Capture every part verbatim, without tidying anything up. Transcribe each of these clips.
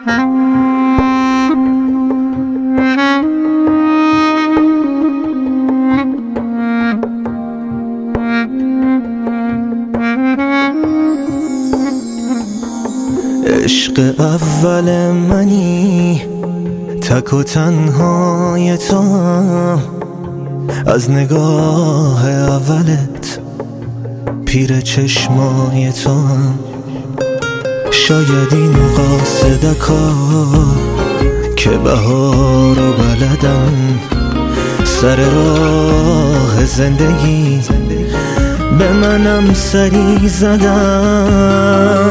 عشق اول منی، تک و تنهای تو هم، از نگاه اولت پیر چشمای تو هم. شاید این قاصدکا که بهار و بلدن، سر راه زندگی به منم سری زدن.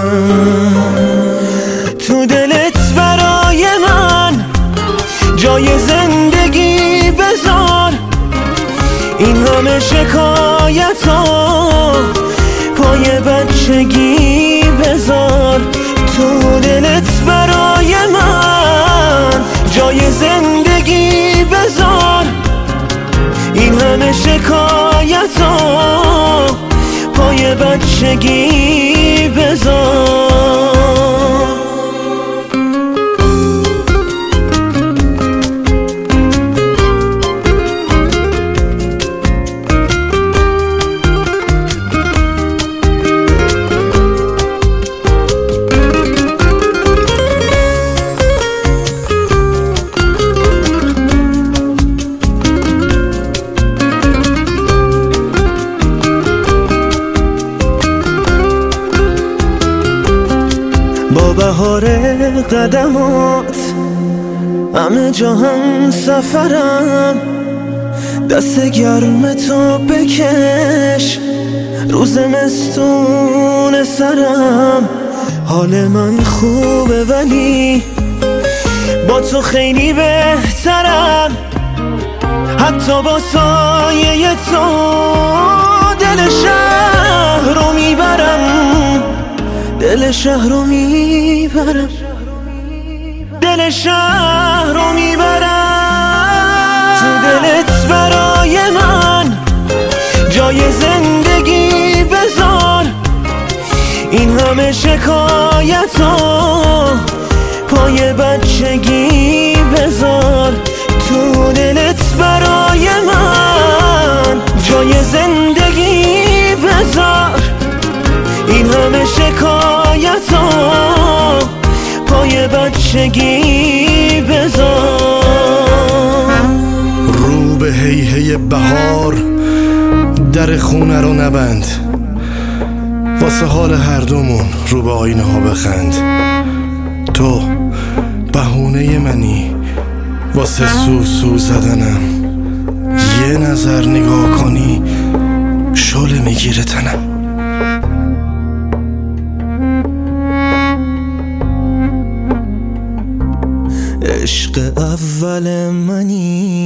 تو دلت برای من جای زندگی بذار، این همه شکایت ها پای بچگی بذار. تو دلت برای من جای زندگی بذار، این همه شکایت ها پای بچگی بذار. با بهار قدمات همه جا هم سفرم، دست گرم تو بکش رو زمستون سرم. حال من خوبه ولی با تو خیلی بهترم، حتی با سایه تو دل شهر رو میبرم، دل شهر رو میبرم، دل شهر رو میبرم. تو دلت برای من جای زندگی بذار، این همه شکایت ها پای بچگی بذار. تو دلت برای من جای زندگی بذار، این همه شکایت ها پای بچگی بذار. رو به هی هی بهار در خونه رو نبند، واسه حال هر دومون رو به آینه ها بخند. تو بهونه منی واسه سو سو زدنم، یه نظر نگاه کنی شعله میگیره تنم. عشق اول منی،